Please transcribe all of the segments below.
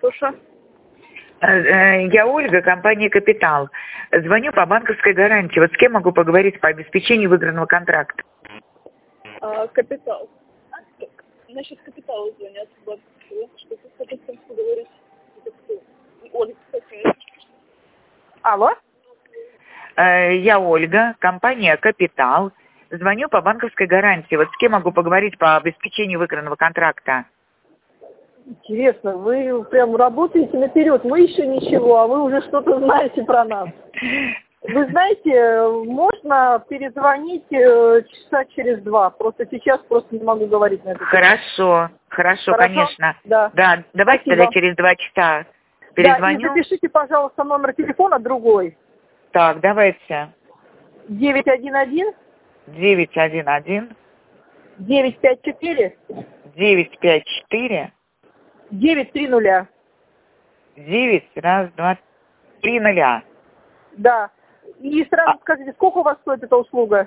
слушаю. Я Ольга, компания «Капитал». Звоню по банковской гарантии. Вот с кем могу поговорить по обеспечению выигранного контракта? Капитал. Значит, Капитал звонят. Что ты хотите с кем поговорить? Ольга, кстати. Алло? Я Ольга, компания «Капитал». Звоню по банковской гарантии. Вот с кем могу поговорить по обеспечению выигранного контракта? Интересно, вы прям работаете наперед. Мы еще ничего, а вы уже что-то знаете про нас. Вы знаете, можно перезвонить часа через 2. Просто сейчас не могу говорить на это. Хорошо, конечно. Да. Давайте Спасибо. тогда через 2 часа перезвоню. Да, и запишите, пожалуйста, номер телефона другой. Так, давайте. 911 911 954 954 930. 930. Да. И сразу скажите, сколько у вас стоит эта услуга?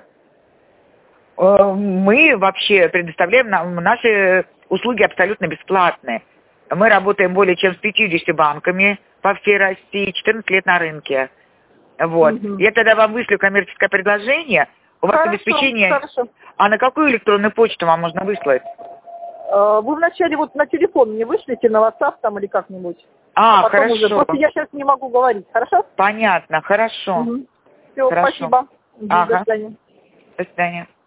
Мы вообще предоставляем, наши услуги абсолютно бесплатные. Мы работаем более чем с 50 банками по всей России, 14 лет на рынке. Вот. Я тогда вам вышлю коммерческое предложение. У вас обеспечение... Хорошо. А на какую электронную почту вам можно выслать? Вы вначале на телефон мне вышлите, на WhatsApp там или как-нибудь. Хорошо. Уже. Просто я сейчас не могу говорить. Хорошо? Понятно, хорошо. Все, хорошо. спасибо. До свидания. До свидания.